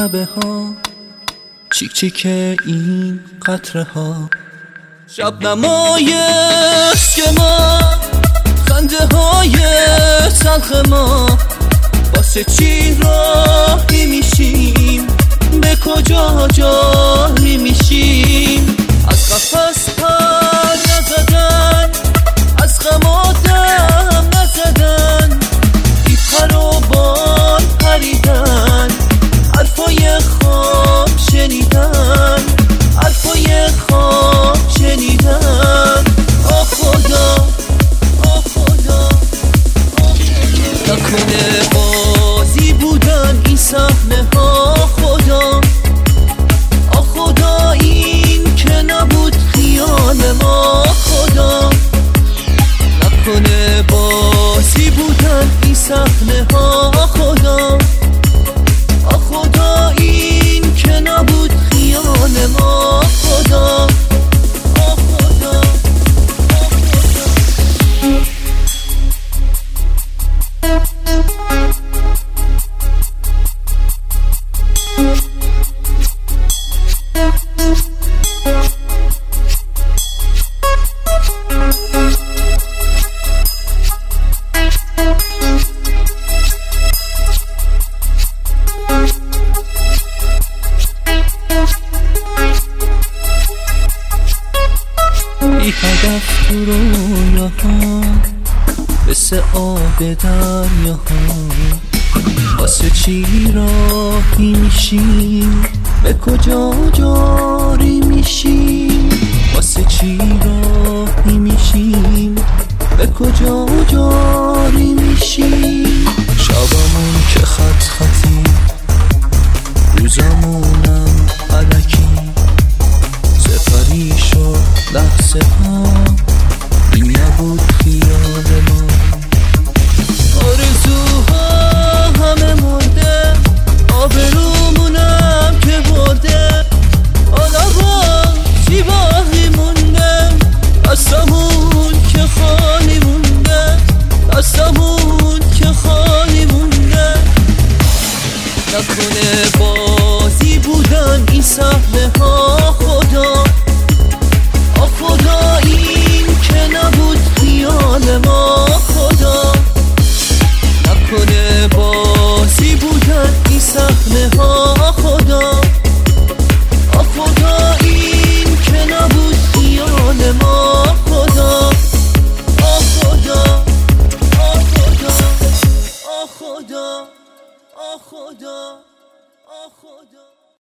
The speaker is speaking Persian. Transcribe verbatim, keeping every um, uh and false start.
لبه ها، چیک چیک این قطره ها، شبنمای عشق ما، خنده های تلخ ما، واسه چی راهی میشیم، به کجا جایی میشیم؟ از قفس پر نزدن، از غم آدم نزدن، بی پر و بال پریدن، حرفای خواب شنیدن، حرفای خواب شنیدن. آه خدا آه خدا نکنه بازی بودن این صحنه ها، خدا آه خدا این که نبود خیال ما، خدا نکنه بازی بودن این صحنه ها، خدا آه خدا این که نبود خیال ما، خدا آه خدا آه خدا. بی هدف تو رویاها، مثل آب دریاها، واسه چی راهی میشیم، به کجا جاری میشیم؟ واسه چی راهی میشیم، به کجا جاری میشیم؟ شبمون که خط خطی، روزمون